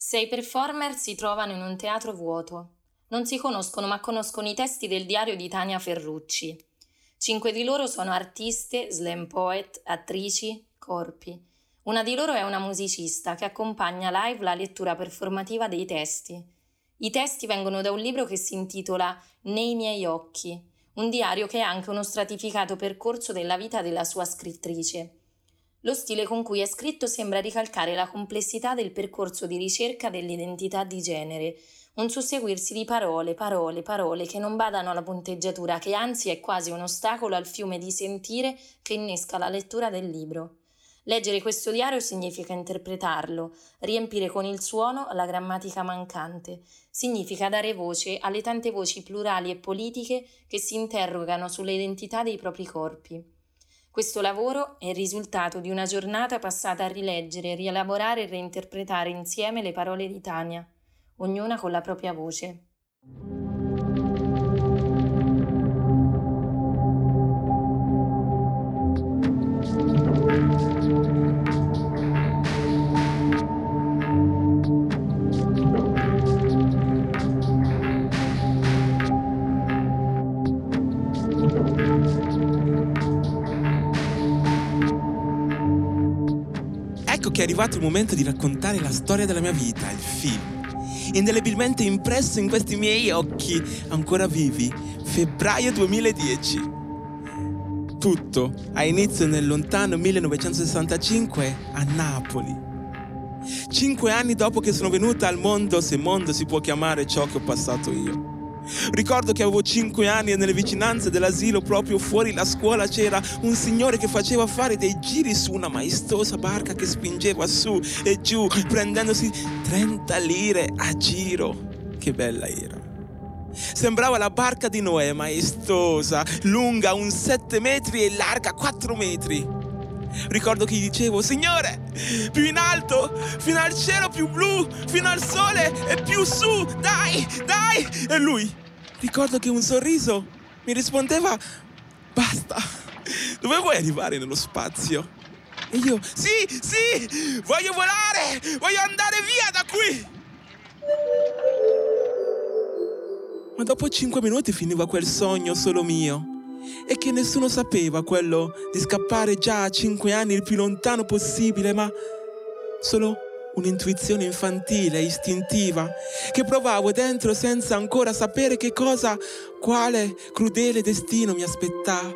Sei performer si trovano in un teatro vuoto. Non si conoscono ma conoscono i testi del diario di Tania Ferrucci. 5 di loro sono artiste, slam poet, attrici, corpi. Una di loro è una musicista che accompagna live la lettura performativa dei testi. I testi vengono da un libro che si intitola Nei miei occhi, un diario che è anche uno stratificato percorso della vita della sua scrittrice. Lo stile con cui è scritto sembra ricalcare la complessità del percorso di ricerca dell'identità di genere, un susseguirsi di parole che non badano alla punteggiatura, che anzi è quasi un ostacolo al fiume di sentire che innesca la lettura del libro. Leggere questo diario significa interpretarlo, riempire con il suono la grammatica mancante. Significa dare voce alle tante voci plurali e politiche che si interrogano sulle identità dei propri corpi. Questo lavoro è il risultato di una giornata passata a rileggere, rielaborare e reinterpretare insieme le parole di Tania, ognuna con la propria voce. Ecco che è arrivato il momento di raccontare la storia della mia vita, il film, indelebilmente impresso in questi miei occhi ancora vivi, febbraio 2010. Tutto ha inizio nel lontano 1965 a Napoli. 5 anni dopo che sono venuta al mondo, se mondo si può chiamare ciò che ho passato io. Ricordo che avevo 5 anni e nelle vicinanze dell'asilo, proprio fuori la scuola, c'era un signore che faceva fare dei giri su una maestosa barca che spingeva su e giù, prendendosi 30 lire a giro. Che bella era! Sembrava la barca di Noè, maestosa, lunga un 7 metri e larga 4 metri. Ricordo che gli dicevo: Signore, più in alto, fino al cielo più blu, fino al sole e più su, dai, dai! E lui, ricordo che un sorriso mi rispondeva: basta, dove vuoi arrivare nello spazio? E io: sì, voglio volare, voglio andare via da qui! Ma dopo 5 minuti finiva quel sogno solo mio. E che nessuno sapeva, quello di scappare già a 5 anni il più lontano possibile, ma solo un'intuizione infantile, istintiva, che provavo dentro senza ancora sapere che cosa, quale crudele destino mi aspettava.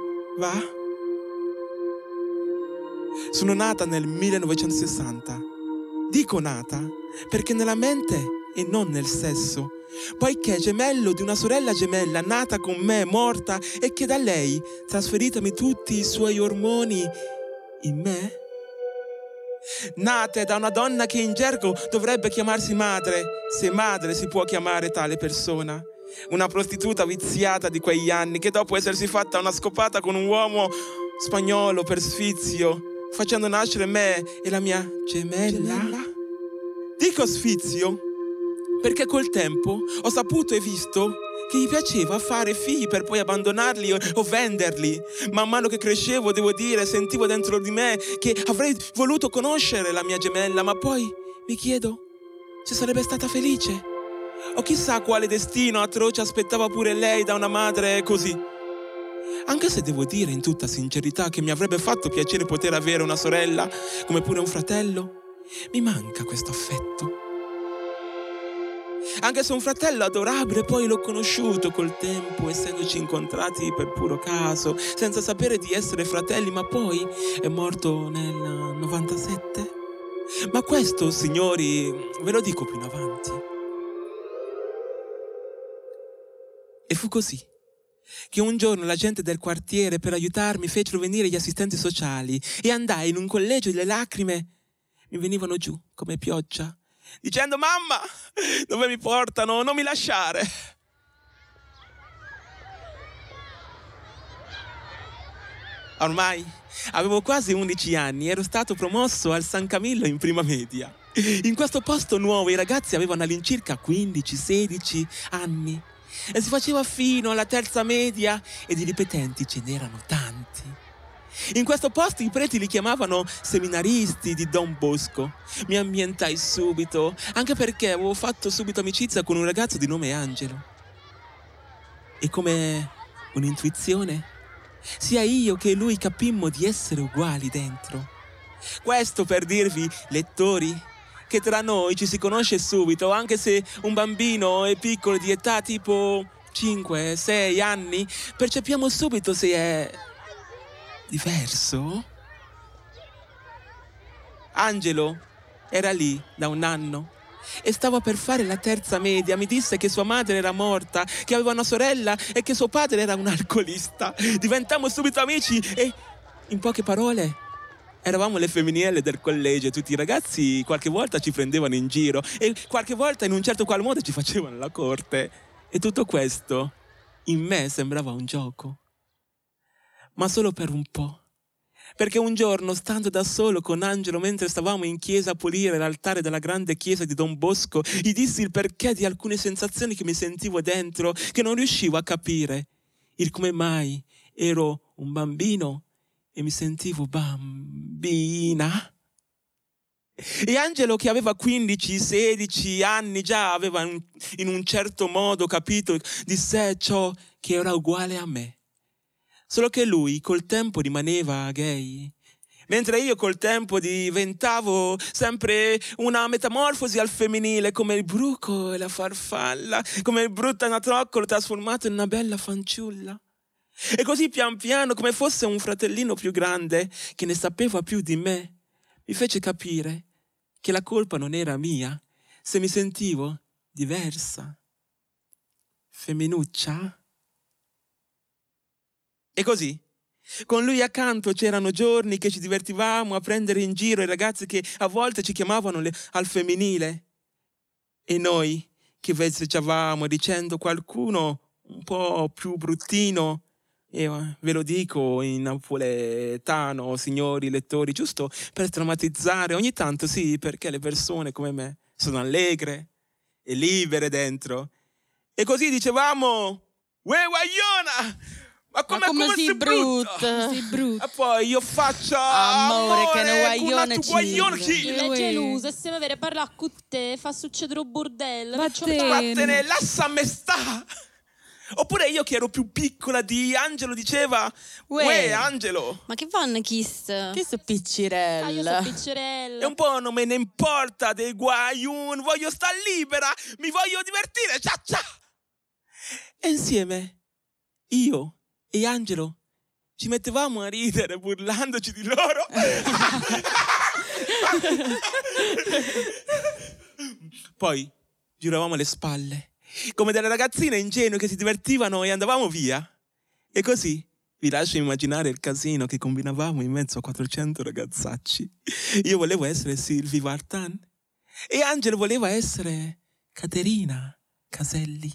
Sono nata nel 1960. Dico nata perché nella mente e non nel sesso, poiché gemello di una sorella gemella nata con me, morta, e che da lei, trasferitami tutti i suoi ormoni in me. Nate da una donna che in gergo dovrebbe chiamarsi madre, se madre si può chiamare tale persona. Una prostituta viziata di quegli anni che dopo essersi fatta una scopata con un uomo spagnolo per sfizio, facendo nascere me e la mia gemella. Dico sfizio perché col tempo ho saputo e visto che gli piaceva fare figli per poi abbandonarli o venderli. Man mano che crescevo, devo dire, sentivo dentro di me che avrei voluto conoscere la mia gemella, ma poi mi chiedo se sarebbe stata felice. O chissà quale destino atroce aspettava pure lei da una madre così. Anche se devo dire in tutta sincerità che mi avrebbe fatto piacere poter avere una sorella, come pure un fratello, mi manca questo affetto. Anche se un fratello adorabile poi l'ho conosciuto col tempo, essendoci incontrati per puro caso, senza sapere di essere fratelli, ma poi è morto nel 97. Ma questo, signori, ve lo dico più in avanti. E fu così che un giorno la gente del quartiere, per aiutarmi, fecero venire gli assistenti sociali e andai in un collegio e le lacrime mi venivano giù come pioggia, dicendo: mamma, dove mi portano? Non mi lasciare. Ormai avevo quasi 11 anni, ero stato promosso al San Camillo in prima media. In questo posto nuovo i ragazzi avevano all'incirca 15-16 anni e si faceva fino alla terza media e di ripetenti ce n'erano tanti. In questo posto i preti li chiamavano seminaristi di Don Bosco. Mi ambientai subito, anche perché avevo fatto subito amicizia con un ragazzo di nome Angelo. E come un'intuizione, sia io che lui capimmo di essere uguali dentro. Questo per dirvi, lettori, che tra noi ci si conosce subito, anche se un bambino è piccolo di età tipo 5-6 anni, percepiamo subito se è diverso. Angelo era lì da un anno e stava per fare la terza media. Mi disse che sua madre era morta, che aveva una sorella e che suo padre era un alcolista. Diventammo subito amici e, in poche parole, eravamo le femminili del collegio e tutti i ragazzi qualche volta ci prendevano in giro e qualche volta in un certo qual modo ci facevano la corte. E tutto questo in me sembrava un gioco. Ma solo per un po'. Perché un giorno, stando da solo con Angelo mentre stavamo in chiesa a pulire l'altare della grande chiesa di Don Bosco, gli dissi il perché di alcune sensazioni che mi sentivo dentro, che non riuscivo a capire. Il come mai ero un bambino e mi sentivo bambina. E Angelo, che aveva 15-16 anni, già aveva in un certo modo capito di sé ciò che era uguale a me. Solo che lui col tempo rimaneva gay, mentre io col tempo diventavo sempre una metamorfosi al femminile, come il bruco e la farfalla, come il brutto anatroccolo trasformato in una bella fanciulla. E così pian piano, come fosse un fratellino più grande che ne sapeva più di me, mi fece capire che la colpa non era mia se mi sentivo diversa, femminuccia. E così, con lui accanto c'erano giorni che ci divertivamo a prendere in giro i ragazzi che a volte ci chiamavano al femminile. E noi che vezzeggiavamo dicendo qualcuno un po' più bruttino, e ve lo dico in napoletano, signori lettori, giusto per drammatizzare ogni tanto, sì, perché le persone come me sono allegre e libere dentro. E così dicevamo, uè guagliona! Ma come sei brutta? Sei brutta. E poi io faccio amore che ne guaglione chi? Lei è gelosa e se mi avere parlare con te fa succedere un bordello. Vattene, lasciami sta. Oppure io che ero più piccola di Angelo diceva, uè Angelo. Ma che vanno chist? Che so piccirella. Io so piccirella. E un po' non me ne importa dei guaiun, voglio star libera, mi voglio divertire, ciao ciao. E insieme io e Angelo ci mettevamo a ridere burlandoci di loro. Poi giravamo le spalle come delle ragazzine ingenue che si divertivano e andavamo via. E così vi lascio immaginare il casino che combinavamo in mezzo a 400 ragazzacci. Io volevo essere Sylvie Vartan e Angelo voleva essere Caterina Caselli.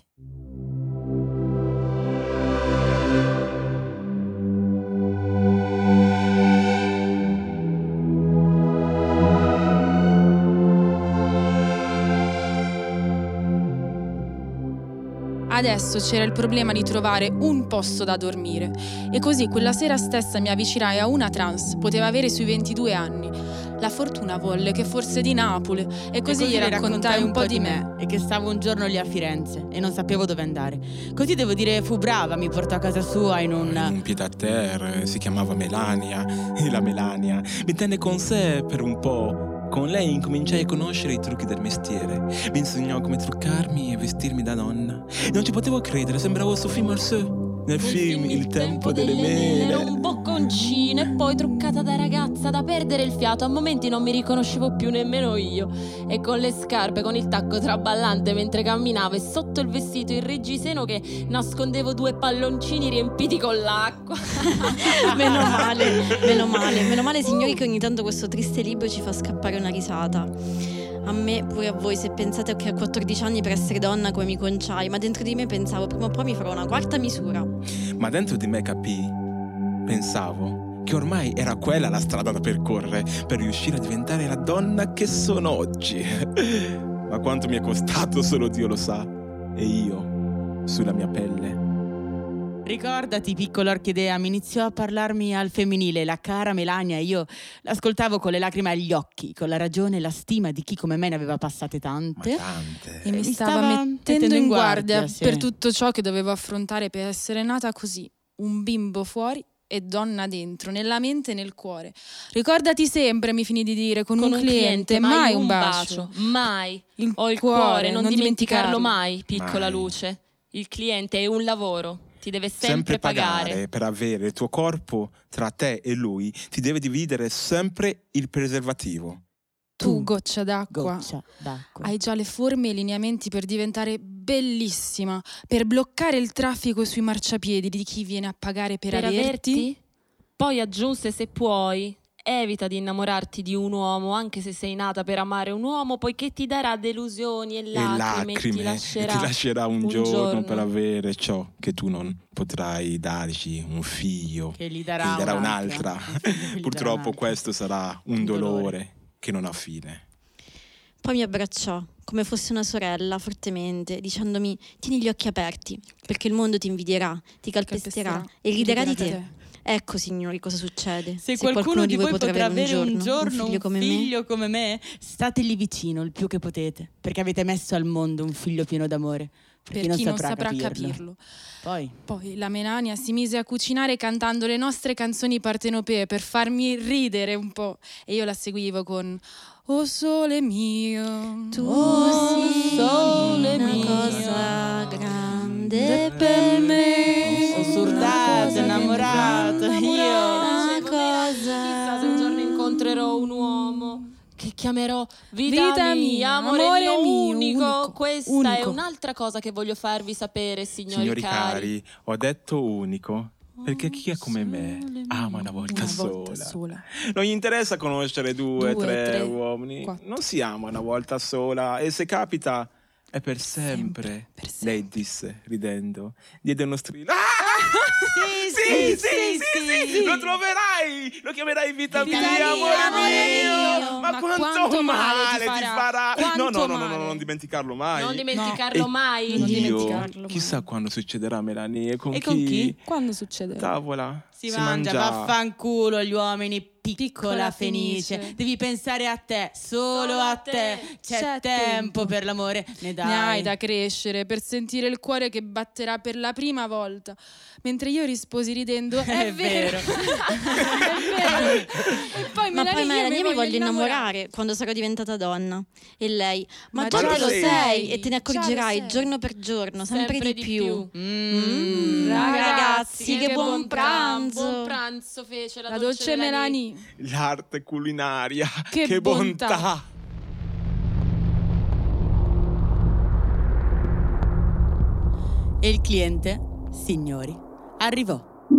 Adesso c'era il problema di trovare un posto da dormire e così quella sera stessa mi avvicinai a una trans, poteva avere sui 22 anni. La fortuna volle che fosse di Napoli e così gli raccontai un po' di me. E che stavo un giorno lì a Firenze e non sapevo dove andare. Così devo dire fu brava, mi portò a casa sua in un pied-à-terre, si chiamava Melania e la Melania mi tenne con sé per un po'. Con lei incominciai a conoscere i trucchi del mestiere. Mi insegnò come truccarmi e vestirmi da donna. Non ci potevo credere, sembravo Sophie Marceau nel film Il tempo delle mele. Era un bocconcino e poi truccata da ragazza da perdere il fiato. A momenti non mi riconoscevo più nemmeno io. E con le scarpe, con il tacco traballante mentre camminavo e sotto il vestito il reggiseno che nascondevo 2 palloncini riempiti con l'acqua. Meno male signori che ogni tanto questo triste libro ci fa scappare una risata. A me, pure a voi, se pensate che a 14 anni per essere donna come mi conciai, ma dentro di me pensavo prima o poi mi farò una quarta misura. Ma dentro di me pensavo che ormai era quella la strada da percorrere per riuscire a diventare la donna che sono oggi. Ma quanto mi è costato solo Dio lo sa, e io sulla mia pelle Ricordati, piccola orchidea, mi iniziò a parlarmi al femminile la cara Melania e io l'ascoltavo con le lacrime agli occhi, con la ragione e la stima di chi come me ne aveva passate tante. E mi stava mettendo in guardia sì, per tutto ciò che dovevo affrontare per essere nata così, un bimbo fuori e donna dentro, nella mente e nel cuore. Ricordati sempre, mi finì di dire, con un cliente, mai un bacio. Mai. Ho il cuore, non dimenticarlo mai. mai, piccola Mai. luce. Il cliente è un lavoro, ti deve sempre pagare. Per avere il tuo corpo tra te e lui, ti deve dividere sempre il preservativo. Tu, goccia d'acqua, hai già le forme e i lineamenti per diventare bellissima, per bloccare il traffico sui marciapiedi di chi viene a pagare per averti. Poi aggiunse, se puoi, evita di innamorarti di un uomo, anche se sei nata per amare un uomo, poiché ti darà delusioni e lacrime e ti lascerà un giorno per avere ciò che tu non potrai darci, un figlio che gli darà un'altra. Purtroppo questo sarà un dolore che non ha fine. Poi mi abbracciò, come fosse una sorella, fortemente, dicendomi: tieni gli occhi aperti, perché il mondo ti invidierà, ti calpesterà e riderà di te. Ecco, signori, cosa succede. Se qualcuno di voi potrà avere un giorno un figlio come me, stategli vicino il più che potete, perché avete messo al mondo un figlio pieno d'amore. Per chi non saprà capirlo. Poi la Melania si mise a cucinare cantando le nostre canzoni partenopee per farmi ridere un po'. E io la seguivo con: oh sole mio, Tu sei sole una mio, cosa grande per me. Ho surdato, innamorato, io. Una Chissà se un giorno incontrerò un uomo che chiamerò vita mia, amore mio unico. Questa è un'altra cosa che voglio farvi sapere, signori cari. Ho detto unico perché chi è come me ama una volta sola. Non gli interessa conoscere due, tre uomini. 4. Non si ama una volta sola e se capita è per sempre. Lei disse ridendo. Diede uno strillo. Sì, lo troverai, lo chiamerai vita mia, amore mio. Ma quanto male ti farà. No, non dimenticarlo mai. Non dimenticarlo mai. Dio, chissà quando succederà, Melanie. E con chi? Quando succederà? Tavola. Si mangia, vaffanculo gli uomini, piccola fenice. Devi pensare a te, solo a te. C'è tempo per l'amore, ne hai da crescere per sentire il cuore che batterà per la prima volta. Mentre io risposi ridendo: è vero. È vero. E poi Melania mi voglio innamorare quando sarò diventata donna. E lei: ma già lo lo sei. sei e te ne accorgerai sei. giorno per giorno, sempre di più. Ragazzi, che buon pranzo. Buon pranzo fece La dolce Melanie. L'arte culinaria. Che bontà. E il cliente, signori, arrivò.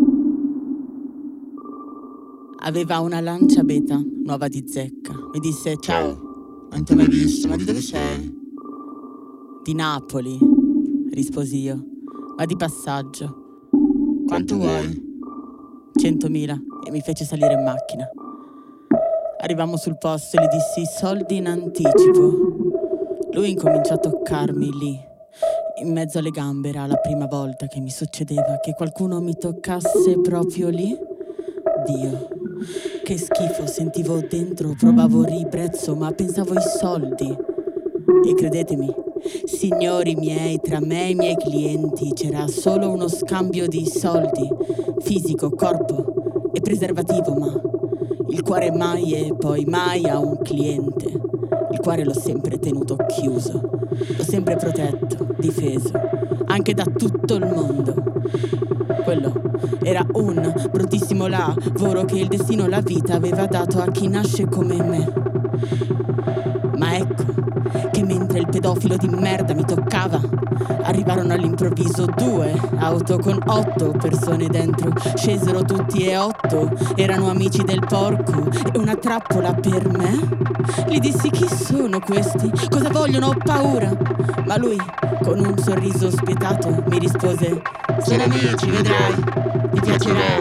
Aveva una lancia beta nuova di zecca. Mi disse: ciao, non ti ho mai visto, ma di dove sei? Di Napoli, risposi io, ma di passaggio. Quanto vuoi? 100.000, e mi fece salire in macchina. Arrivammo sul posto e gli dissi: soldi in anticipo. Lui incominciò a toccarmi lì, in mezzo alle gambe. Era la prima volta che mi succedeva che qualcuno mi toccasse proprio lì. Dio, che schifo sentivo dentro, provavo ribrezzo, ma pensavo ai soldi. E credetemi, signori miei, tra me e i miei clienti c'era solo uno scambio di soldi, fisico, corpo e preservativo, ma il cuore mai e poi mai a un cliente. Il cuore l'ho sempre tenuto chiuso, l'ho sempre protetto, difeso, anche da tutto il mondo. Quello era un bruttissimo lavoro che il destino, la vita, aveva dato a chi nasce come me. Ma ecco che mentre il pedofilo di merda mi toccava, arrivarono all'improvviso 2 auto con 8 persone dentro. Scesero tutti e 8 erano amici del porco e una trappola per me. Gli dissi: chi sono questi? Cosa vogliono? Ho paura. Ma lui, con un sorriso spietato, mi rispose: sono amici, vedrai, ti piacerà.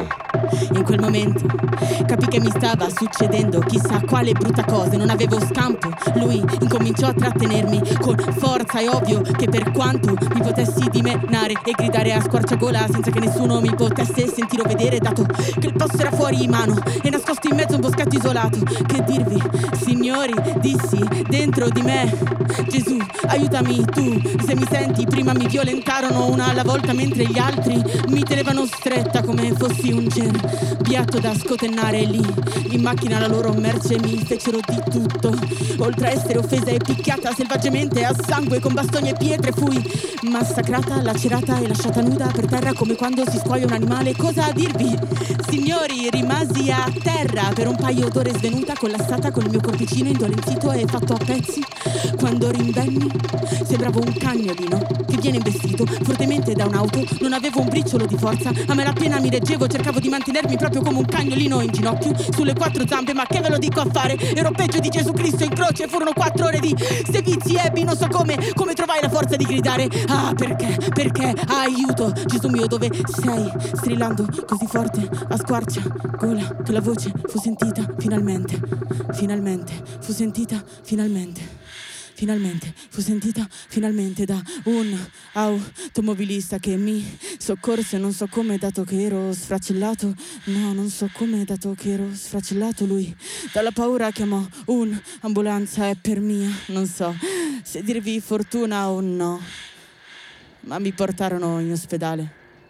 E in quel momento capì che mi stava succedendo chissà quale brutta cosa, non avevo scampo. Lui incominciò a trattenermi con forza, è ovvio che per quanto mi potessi dimenare e gridare a squarciagola senza che nessuno mi potesse sentire o vedere, dato che il posto era fuori mano e nascosto in mezzo a un boschetto isolato. Che dirvi, signori, dissi dentro di me: Gesù, aiutami tu, se mi senti. Prima mi violentarono una alla volta mentre gli altri mi tenevano stretta come fossi un cerbiatto da scotennare. Lì in macchina la loro merce mi fecero di tutto, oltre a essere offesa e picchiata selvaggiamente a sangue con bastoni e pietre. Fui massacrata, lacerata e lasciata nuda per terra come quando si scuoia un animale. Cosa dirvi, signori, rimasi a terra per un paio d'ore svenuta, collassata con il mio corpicino indolenzito e fatto a pezzi. Quando rinvenni sembravo un cagnolino che viene investito fortemente da un'auto. Non avevo un briciolo di forza, a malapena mi reggevo, cercavo di mantenermi proprio come un cagnolino in ginocchio sulle 4 zampe. Ma che ve lo dico a fare, ero peggio di Gesù Cristo in croce. Furono 4 ore di sevizi, ebbi, non so come trovai la forza di gridare: ah, perché, aiuto, Gesù mio, dove sei? Strillando così forte a squarcia gola che la voce fu sentita finalmente fu sentita finalmente fu sentita finalmente da un automobilista che mi soccorse. Non so come, dato che ero sfracellato. No, non so come, dato che ero sfracellato. Lui dalla paura chiamò un'ambulanza e per mia non so se dirvi fortuna o no, ma mi portarono in ospedale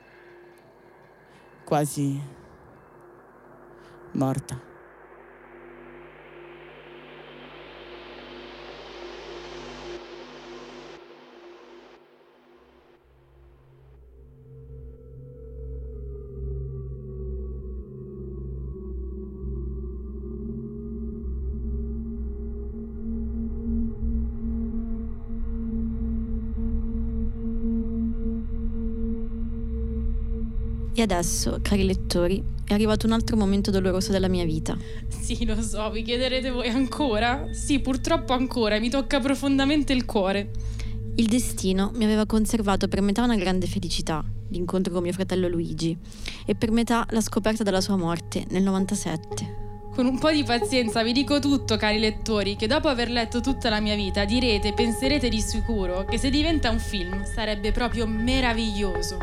quasi morta. E adesso, cari lettori, è arrivato un altro momento doloroso della mia vita. Sì, lo so, vi chiederete voi ancora? Sì, purtroppo ancora, mi tocca profondamente il cuore. Il destino mi aveva conservato per metà una grande felicità, l'incontro con mio fratello Luigi, e per metà la scoperta della sua morte nel 97. Con un po' di pazienza vi dico tutto, cari lettori, che dopo aver letto tutta la mia vita direte e penserete di sicuro che se diventa un film sarebbe proprio meraviglioso.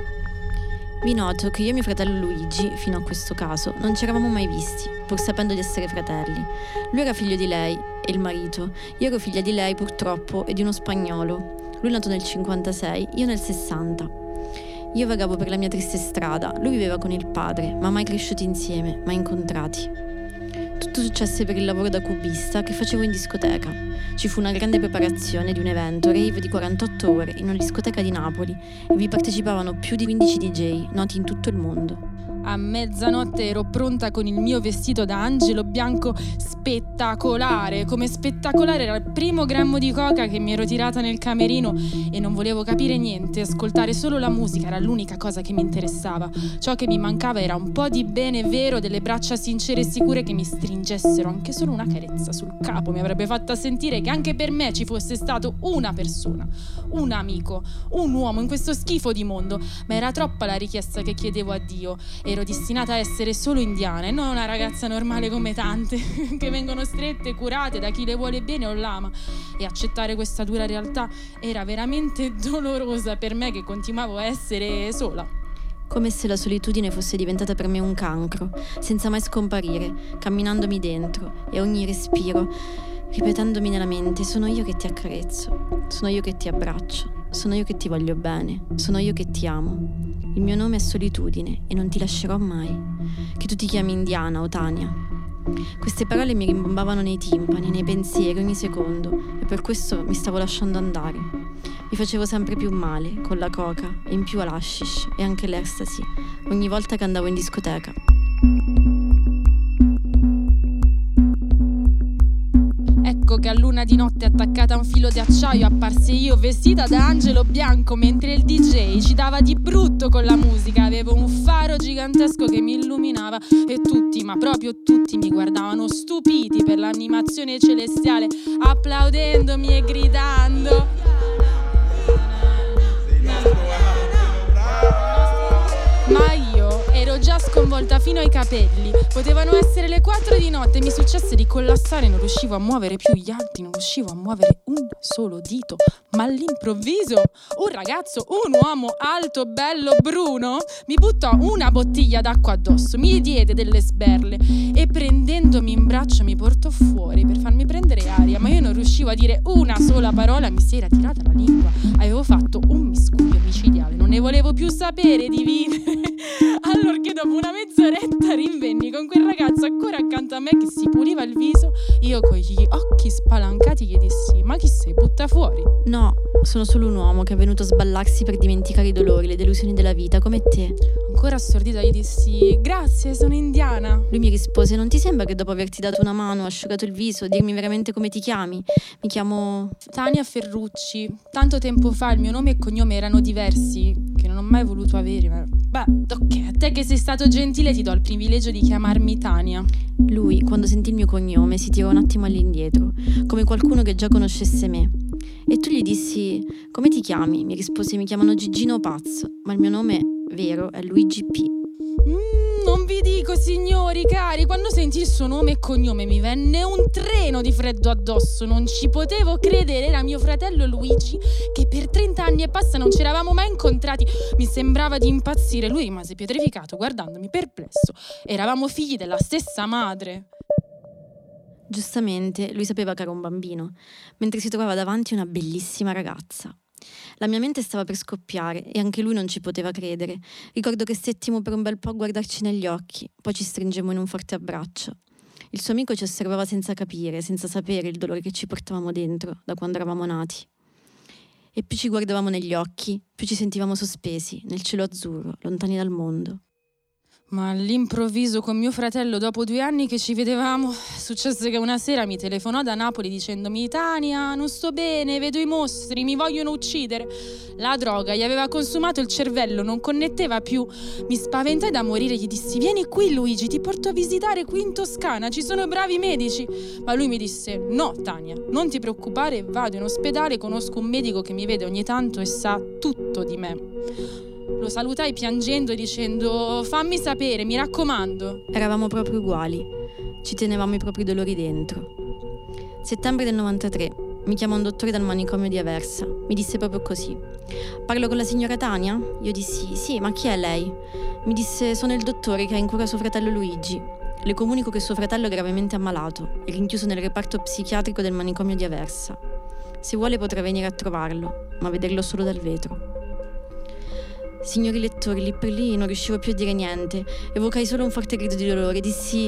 Vi noto che io e mio fratello Luigi, fino a questo caso, non ci eravamo mai visti, pur sapendo di essere fratelli. Lui era figlio di lei e il marito, io ero figlia di lei purtroppo e di uno spagnolo. Lui è nato nel 56, io nel 60. Io vagavo per la mia triste strada, lui viveva con il padre, ma mai cresciuti insieme, mai incontrati. Tutto successe per il lavoro da cubista che facevo in discoteca. Ci fu una grande preparazione di un evento rave di 48 ore in una discoteca di Napoli e vi partecipavano più di 15 DJ noti in tutto il mondo. A mezzanotte ero pronta con il mio vestito da angelo bianco spettacolare. Come spettacolare era il primo grammo di coca che mi ero tirata nel camerino e non volevo capire niente, ascoltare solo la musica era l'unica cosa che mi interessava. Ciò che mi mancava era un po' di bene vero, delle braccia sincere e sicure che mi stringessero. Anche solo una carezza sul capo mi avrebbe fatta sentire che anche per me ci fosse stato una persona, un amico, un uomo in questo schifo di mondo. Ma era troppa la richiesta che chiedevo a Dio. Ero destinata a essere solo indiana e non una ragazza normale come tante che vengono strette e curate da chi le vuole bene o l'ama. E accettare questa dura realtà era veramente dolorosa per me, che continuavo a essere sola. Come se la solitudine fosse diventata per me un cancro, senza mai scomparire, camminandomi dentro e a ogni respiro, ripetendomi nella mente: sono io che ti accarezzo, sono io che ti abbraccio, sono io che ti voglio bene, sono io che ti amo. Il mio nome è solitudine e non ti lascerò mai. Che tu ti chiami Indiana o Tania. Queste parole mi rimbombavano nei timpani, nei pensieri ogni secondo e per questo mi stavo lasciando andare. Mi facevo sempre più male con la coca e in più l'hashish e anche l'ecstasy ogni volta che andavo in discoteca. Ecco che a luna di notte, attaccata a un filo di acciaio, apparsi io vestita da angelo bianco mentre il DJ ci dava di brutto con la musica. Avevo un faro gigantesco che mi illuminava e tutti, ma proprio tutti, mi guardavano stupiti per l'animazione celestiale, applaudendomi e gridando. Ma io ero già sconvolta fino fino ai capelli. Potevano essere le 4 di notte e mi successe di collassare, non riuscivo a muovere più gli altri, non riuscivo a muovere un solo dito. Ma all'improvviso un ragazzo, un uomo alto, bello, bruno, mi buttò una bottiglia d'acqua addosso, mi diede delle sberle e prendendomi in braccio mi portò fuori per farmi prendere aria, ma io non riuscivo a dire una sola parola, mi si era tirata la lingua, avevo fatto un miscuglio micidiale, non ne volevo più sapere di vivere. Allorché dopo una mezz'oretta rinvenni con quel ragazzo ancora accanto a me che si puliva il viso, io con gli occhi spalancati gli dissi: ma chi sei? Butta fuori. No, sono solo un uomo che è venuto a sballarsi per dimenticare i dolori, le delusioni della vita, come te. Ancora stordita gli dissi: grazie, sono indiana. Lui mi rispose: non ti sembra che dopo averti dato una mano, asciugato il viso, dirmi veramente come ti chiami? Mi chiamo Tania Ferrucci. Tanto tempo fa il mio nome e cognome erano diversi, che non ho mai voluto avere, ma beh, ok, a te che sei stato gentile ti do il privilegio di chiamarmi Tania. Lui, quando sentì il mio cognome, si tirò un attimo all'indietro, come qualcuno che già conoscesse me. E tu gli dissi: come ti chiami? Mi rispose: mi chiamano Gigino Paz, ma il mio nome vero è Luigi P. Non vi dico, signori cari, quando sentì il suo nome e cognome mi venne un treno di freddo addosso. Non ci potevo credere, era mio fratello Luigi, che per 30 anni e passa non ci eravamo mai incontrati. Mi sembrava di impazzire, lui rimase pietrificato guardandomi perplesso. Eravamo figli della stessa madre. Giustamente, lui sapeva che era un bambino, mentre si trovava davanti una bellissima ragazza. La mia mente stava per scoppiare e anche lui non ci poteva credere. Ricordo che stettimo per un bel po' a guardarci negli occhi, poi ci stringemmo in un forte abbraccio. Il suo amico ci osservava senza capire, senza sapere il dolore che ci portavamo dentro da quando eravamo nati. E più ci guardavamo negli occhi, più ci sentivamo sospesi nel cielo azzurro, lontani dal mondo. Ma all'improvviso con mio fratello, dopo 2 anni che ci vedevamo, successe che una sera mi telefonò da Napoli dicendomi: Tania, non sto bene, vedo i mostri, mi vogliono uccidere. La droga gli aveva consumato il cervello, non connetteva più. Mi spaventai da morire, gli dissi: vieni qui Luigi, ti porto a visitare qui in Toscana, ci sono bravi medici. Ma lui mi disse: no Tania, non ti preoccupare, vado in ospedale, conosco un medico che mi vede ogni tanto e sa tutto di me. Lo salutai piangendo e dicendo: fammi sapere, mi raccomando. Eravamo proprio uguali, ci tenevamo i propri dolori dentro. Settembre del 93, mi chiamò un dottore dal manicomio di Aversa, mi disse proprio così: parlo con la signora Tania? Io dissi: sì, ma chi è lei? Mi disse: sono il dottore che ha in cura suo fratello Luigi. Le comunico che suo fratello è gravemente ammalato, è rinchiuso nel reparto psichiatrico del manicomio di Aversa. Se vuole potrà venire a trovarlo, ma vederlo solo dal vetro. Signori lettori, lì per lì non riuscivo più a dire niente. Evocai solo un forte grido di dolore. Dissi: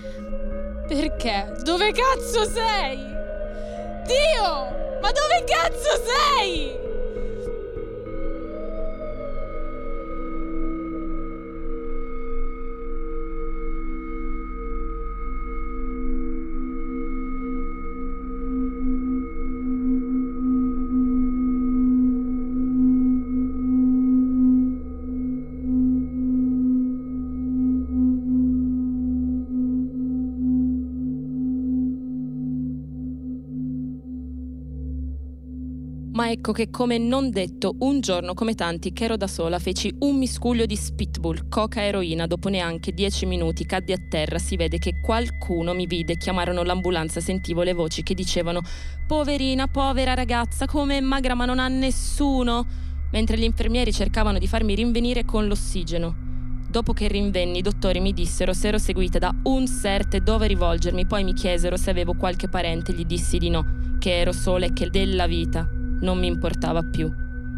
perché? Dove cazzo sei? Dio! Ma dove cazzo sei? Ma ecco che, come non detto, un giorno come tanti che ero da sola feci un miscuglio di Spitbull, coca e eroina. Dopo neanche 10 minuti caddi a terra, si vede che qualcuno mi vide, chiamarono l'ambulanza, sentivo le voci che dicevano: poverina, povera ragazza, come è magra ma non ha nessuno, mentre gli infermieri cercavano di farmi rinvenire con l'ossigeno. Dopo che rinvenni, i dottori mi dissero se ero seguita da un CERT e dove rivolgermi, poi mi chiesero se avevo qualche parente, gli dissi di no, che ero sola e che della vita non mi importava più.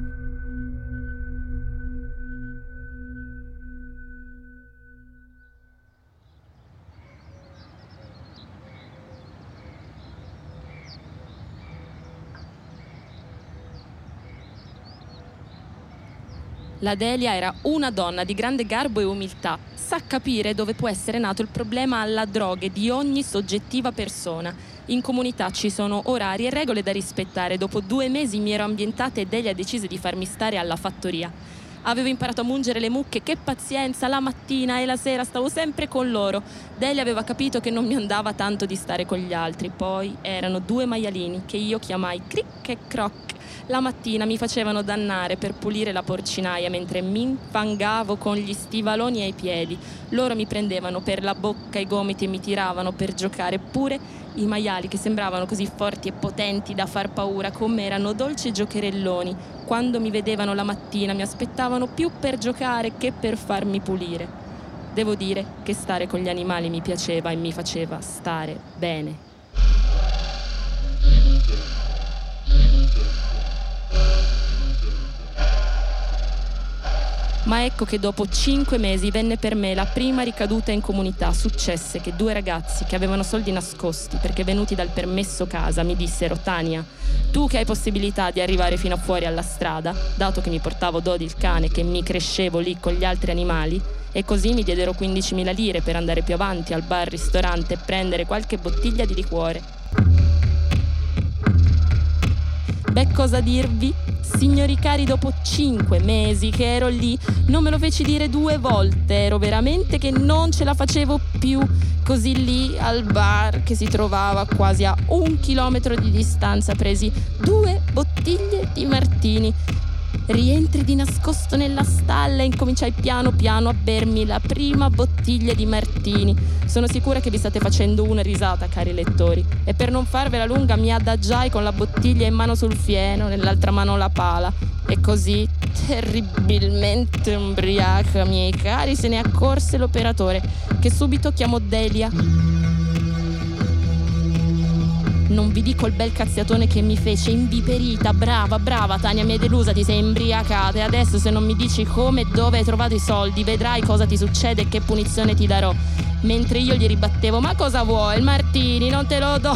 La Delia era una donna di grande garbo e umiltà. Sa capire dove può essere nato il problema alla droghe di ogni soggettiva persona. In comunità ci sono orari e regole da rispettare. Dopo 2 mesi mi ero ambientata e Delia decise di farmi stare alla fattoria. Avevo imparato a mungere le mucche, che pazienza, la mattina e la sera stavo sempre con loro. Delia aveva capito che non mi andava tanto di stare con gli altri. Poi erano 2 maialini che io chiamai Cric e Croc. La mattina mi facevano dannare per pulire la porcinaia mentre mi infangavo con gli stivaloni ai piedi. Loro mi prendevano per la bocca e i gomiti e mi tiravano per giocare. Eppure i maiali, che sembravano così forti e potenti da far paura, come erano dolci giocherelloni. Quando mi vedevano la mattina mi aspettavano più per giocare che per farmi pulire. Devo dire che stare con gli animali mi piaceva e mi faceva stare bene. Ma ecco che dopo 5 mesi venne per me la prima ricaduta in comunità. Successe che 2 ragazzi che avevano soldi nascosti perché venuti dal permesso casa mi dissero: Tania, tu che hai possibilità di arrivare fino a fuori alla strada, dato che mi portavo Dodi il cane, che mi crescevo lì con gli altri animali, e così mi diedero 15.000 lire per andare più avanti al bar-ristorante e prendere qualche bottiglia di liquore. Beh, cosa dirvi? Signori cari, dopo 5 mesi che ero lì, non me lo feci dire 2 volte, ero veramente che non ce la facevo più. Così lì al bar, che si trovava quasi a 1 chilometro di distanza, presi 2 bottiglie di martini. Rientri di nascosto nella stalla e incominciai piano piano a bermi la prima bottiglia di martini. Sono sicura che vi state facendo una risata, cari lettori, e per non farvela lunga mi adagiai con la bottiglia in mano sul fieno, nell'altra mano la pala, e così, terribilmente ubriaca, miei cari, se ne accorse l'operatore, che subito chiamò Delia. Non vi dico il bel cazziatone che mi fece, inviperita: brava, Tania, mi hai delusa, ti sei imbriacata, e adesso se non mi dici come e dove hai trovato i soldi, vedrai cosa ti succede e che punizione ti darò. Mentre io gli ribattevo: ma cosa vuoi, il martini, non te lo do.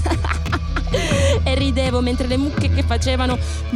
E ridevo mentre le mucche che facevano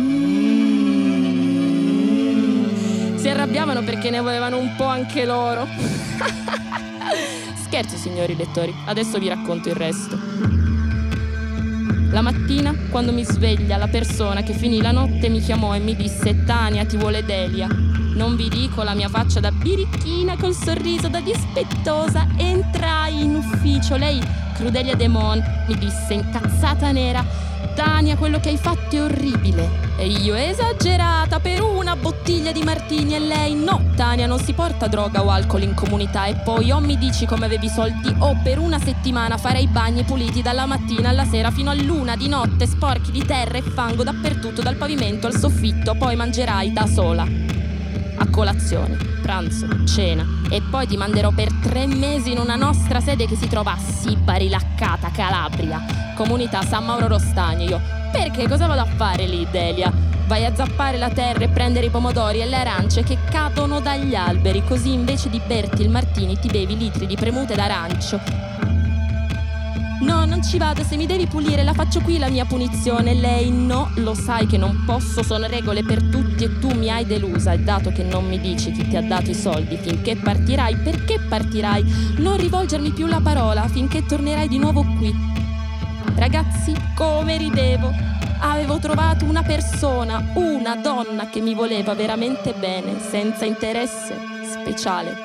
si arrabbiavano perché ne volevano un po' anche loro. Scherzo, signori lettori, adesso vi racconto il resto. La mattina, quando mi sveglia, la persona che finì la notte mi chiamò e mi disse: Tania, ti vuole Delia. Non vi dico la mia faccia da birichina col sorriso da dispettosa. Entrai in ufficio. Lei, Crudelia Demon, mi disse incazzata nera: Tania, quello che hai fatto è orribile. E io, esagerata, per una bottiglia di martini. E lei: no, Tania, non si porta droga o alcol in comunità. E poi o mi dici come avevi soldi o per una settimana farei bagni puliti dalla mattina alla sera fino all'1 di notte, sporchi di terra e fango dappertutto, dal pavimento al soffitto. Poi mangerai da sola, a colazione, pranzo, cena, e poi ti manderò per 3 mesi in una nostra sede che si trova a Sibari Laccata, Calabria, comunità San Mauro Rostagno. Io: perché? Cosa vado a fare lì, Delia? Vai a zappare la terra e prendere i pomodori e le arance che cadono dagli alberi, così invece di berti il martini ti bevi litri di premute d'arancio. No, non ci vado, se mi devi pulire la faccio qui la mia punizione. Lei: no, lo sai che non posso, sono regole per tutti e tu mi hai delusa. E dato che non mi dici chi ti ha dato i soldi finché partirai, perché partirai? Non rivolgermi più la parola finché tornerai di nuovo qui. Ragazzi, come ridevo! Avevo trovato una persona, una donna che mi voleva veramente bene, senza interesse speciale.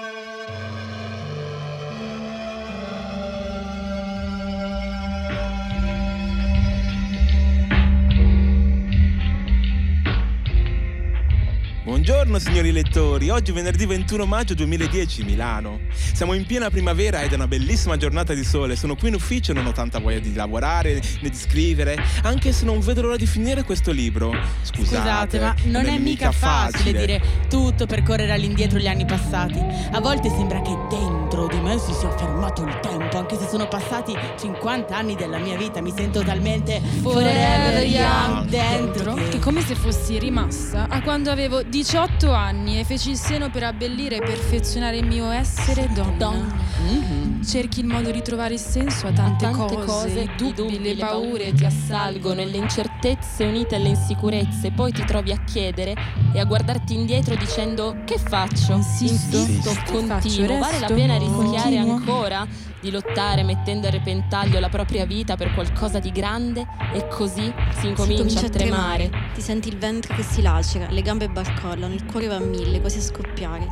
Buongiorno signori lettori, oggi è venerdì 21 maggio 2010, Milano. Siamo in piena primavera ed è una bellissima giornata di sole. Sono qui in ufficio e non ho tanta voglia di lavorare né di scrivere, anche se non vedo l'ora di finire questo libro. Scusate, ma non è mica facile dire tutto per correre all'indietro gli anni passati. A volte sembra che dentro di me si sia fermato il tempo, anche se sono passati 50 anni della mia vita. Mi sento talmente forever young dentro che come se fossi rimasta a quando avevo 18 anni e feci il seno per abbellire e perfezionare il mio essere donna. Cerchi il modo di trovare il senso a tante cose, i dubbi, le paure ti assalgono e le incertezze unite alle insicurezze. Poi ti trovi a chiedere e a guardarti indietro dicendo: che faccio? Insisto, continuo, vale la pena rischiare ancora di lottare mettendo a repentaglio la propria vita per qualcosa di grande? E così si incomincia a tremare. Ti senti il ventre che si lacera, le gambe barcollano, il cuore va a 1000, quasi a scoppiare.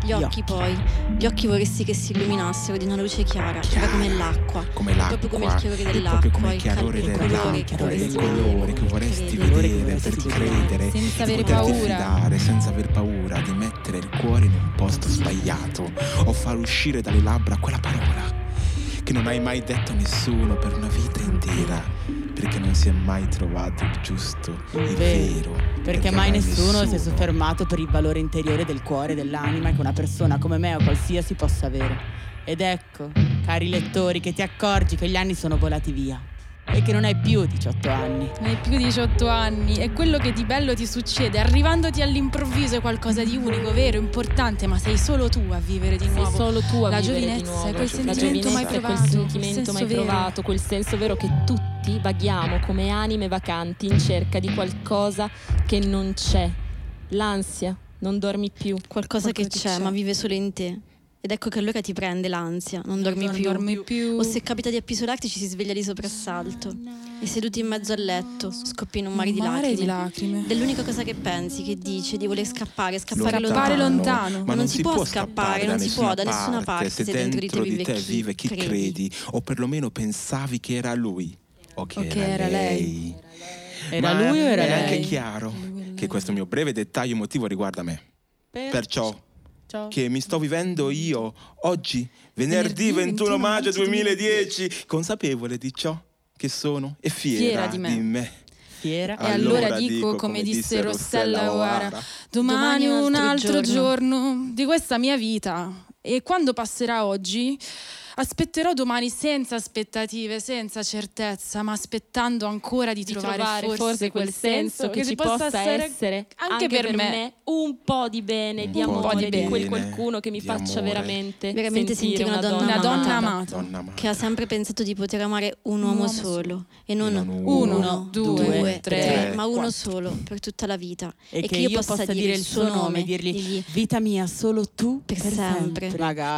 Gli occhi vorresti che si illuminassero di una luce chiara come l'acqua. Proprio come il chiarore dell'acqua, proprio come il chiarore dell'acqua, il colore che vorresti vedere per credere, senza avere di poterti paura. fidare, senza aver paura di mettere il cuore in un posto sbagliato o far uscire dalle labbra quella parola che non hai mai detto a nessuno per una vita intera, perché non si è mai trovato il giusto, il vero. Perché mai nessuno si è soffermato per il valore interiore del cuore, dell'anima che una persona come me o qualsiasi possa avere. Ed ecco, cari lettori, che ti accorgi che gli anni sono volati via e che non hai più 18 anni. Non hai più 18 anni e quello che di bello ti succede arrivandoti all'improvviso è qualcosa di unico, vero, importante, ma sei solo tu a vivere di nuovo. Sei solo tu a la vivere giovinezza, di nuovo. quel sentimento mai provato, quel sentimento mai vero. provato, quel senso vero che tutti vaghiamo come anime vacanti in cerca di qualcosa che non c'è. L'ansia, non dormi più. Qualcosa che c'è, ma vive solo in te. Ed ecco che allora ti prende l'ansia, non dormi più. O se capita di appisolarti ci si sveglia di soprassalto. E seduti in mezzo al letto, scoppi in un mare di lacrime. Ed è l'unica cosa che pensi, che dici, di voler scappare lontano. Ma non si può scappare, non si può da nessuna parte se dentro di te vive chi credi, o perlomeno pensavi che era lui o che era lei. Era lui o era lei? È anche chiaro che questo mio breve dettaglio emotivo riguarda me. Perciò che mi sto vivendo io oggi, venerdì 21 maggio 2010, consapevole di ciò che sono e fiera di me. Fiera. E allora dico come disse Rossella O'Hara, domani un altro giorno di questa mia vita, e quando passerà oggi aspetterò domani senza aspettative, senza certezza, ma aspettando ancora di trovare forse quel senso che ci possa essere anche per me un po' di bene, di amore, di quel qualcuno che mi faccia veramente sentire una donna amata. Che ha sempre pensato di poter amare un uomo solo e non uno, due, tre, ma uno solo per tutta la vita, e che io possa dire il suo nome, dirgli vita mia, solo tu per sempre.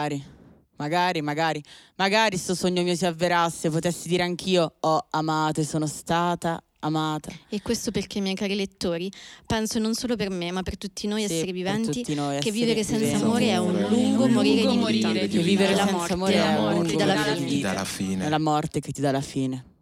Magari sto sogno mio si avverasse, potessi dire anch'io ho amato e sono stata amata. E questo perché, miei cari lettori, penso non solo per me ma per tutti noi esseri viventi, che vivere senza amore è un lungo morire di vita, che vivere la senza morte amore è la morte ti dà la fine. È la morte che ti dà la fine.